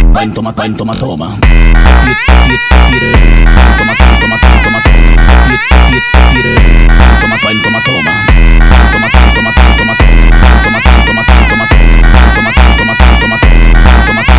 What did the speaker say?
Vai, toma, toma, toma, toma. Toma, toma, toma, toma, toma. Toma, toma, toma, toma. Toma, toma, toma, toma, toma. Toma, toma, toma, toma, toma. Toma, toma, toma, toma, toma. Toma,